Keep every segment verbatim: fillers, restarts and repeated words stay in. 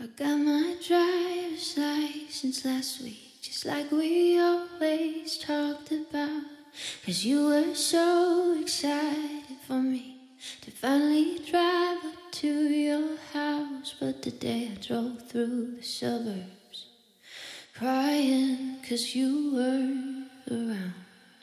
I got my driver's license last week, just like we always talked about. Cause you were so excited for me to finally drive up to your house. But the day I drove through the suburbs, crying cause you weren't around.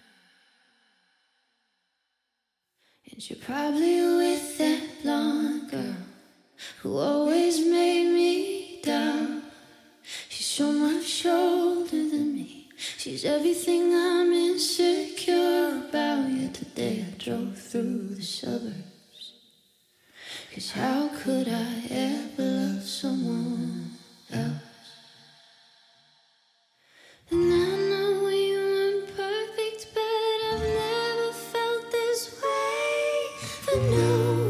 And you're probably with that blonde girl who always made me down. She's so much older than me, she's everything I'm insecure about. Yet today I drove through the suburbs, cause how could I ever love someone else? And I know we weren't perfect, but I've never felt this way for no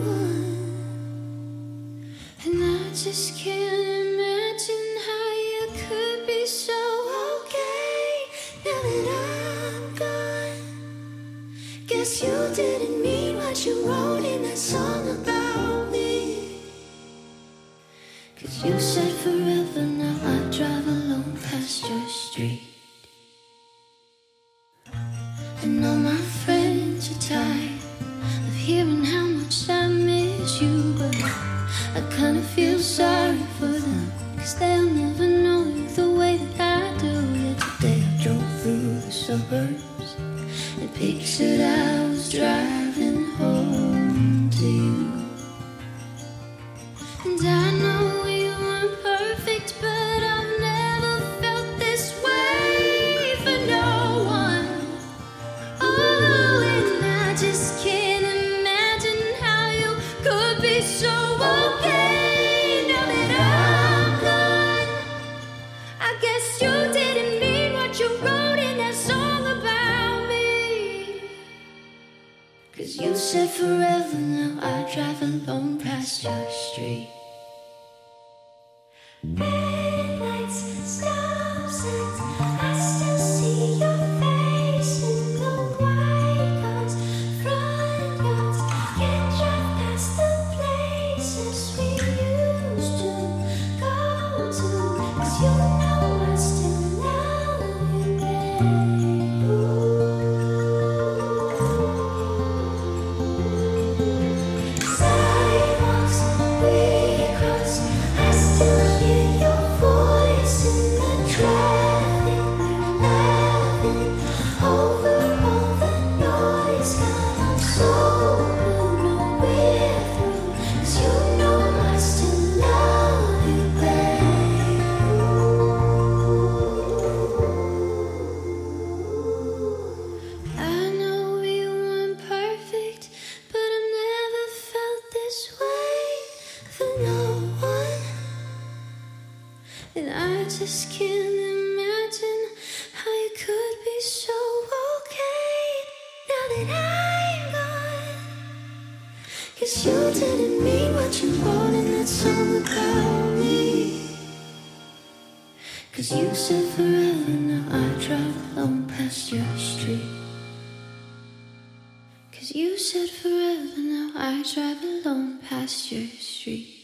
one. And I just can't imagine how you could be so okay now that I'm gone. Guess you didn't mean what you wrote in that song about me. Cause you said forever, now I drive alone past your street. And all my friends are tired of hearing how much I miss you, but I kinda feel sorry for them, cause they'll never know you the way that I do. Yet today I drove through the suburbs and pictured I was driving home to you. And I know we weren't perfect, but I've never felt this way for no one. Oh, and I just can't imagine how you could be so okay now that I'm gone. I guess you didn't mean what you wrote in that song about me. Cause you said forever, now I drive alone past your street. Red lights, stop signs, I still see your face in the white cars, front yards. Can't drive past the places we used to go to, cause you know I still love you, babe. Sidewalks we cross, I still hear your voice in the traffic. We're laughing over all the noise. God, I'm so blue, no we're through, cause you know I still love you, babe. I know we weren't perfect, but I've never felt this way for no one. And I just can't imagine how you could be so okay now that I'm gone. Cause you didn't mean what you wrote in that song about me. Cause you said forever, now I drive alone past your street. Cause you said forever, now I drive alone past your street.